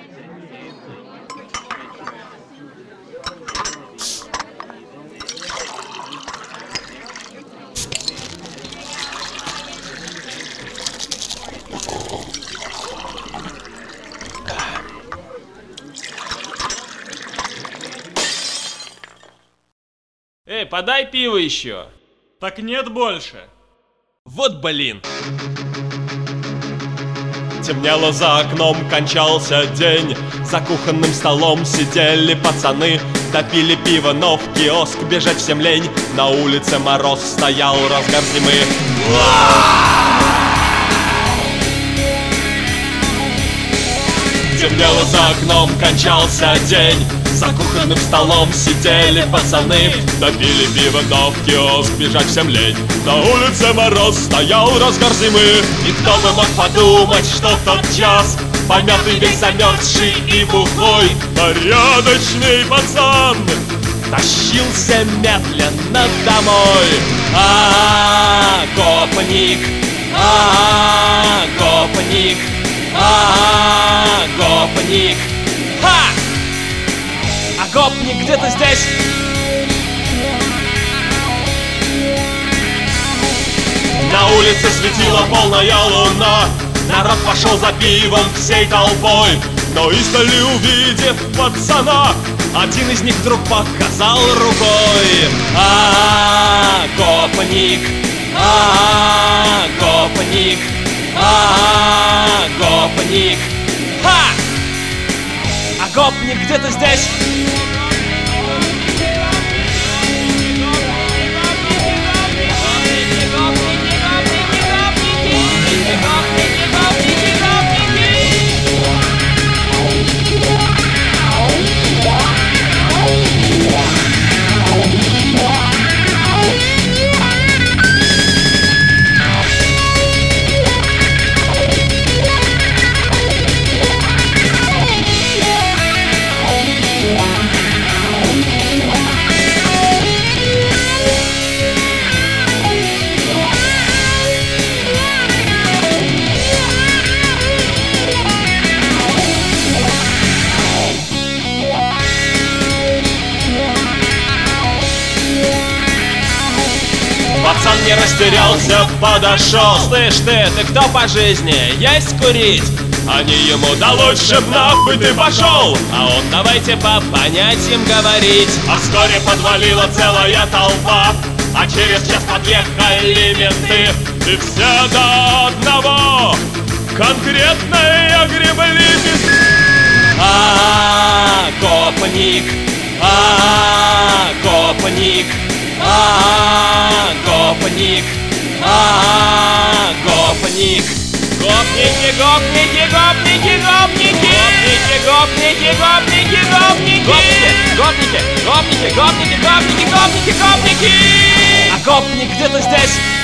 Эй, подай пиво еще. Так нет больше. Вот блин. Темнело за окном, кончался день. За кухонным столом сидели пацаны. Допили пиво, но в киоск бежать всем лень. На улице мороз стоял, разгар зимы. Темнело за окном, кончался день. За кухонным столом сидели пацаны. Допили пиво, но в киоск бежать всем лень. На улице мороз стоял, разгар зимы. И кто бы мог подумать, что в тот час помятый, весь замерзший и бухой порядочный пацан тащился медленно домой. Гопник, гопник, гопник. Ха! А гопник где-то здесь. На улице светила полная луна. Народ пошел за пивом всей толпой. Но издали увидев пацана, один из них вдруг показал рукой. Гопник, гопник, гопник. Ха! А гопник где-то здесь. Пацан не растерялся, подошел. Слышь ты кто по жизни? Есть курить? Они ему: да лучше б нахуй ты пошел. А он: давайте по понятиям говорить. А вскоре подвалила целая толпа, а через час подъехали менты. И все до одного конкретно огребли без... Гопник, гопник, гопник, гопник. Гопники, гопники, гопники, гопники. Гопники, гопники, гопники, гопники. Гопники, гопники, гопники, гопники, гопники, гопники. А гопник где-то здесь.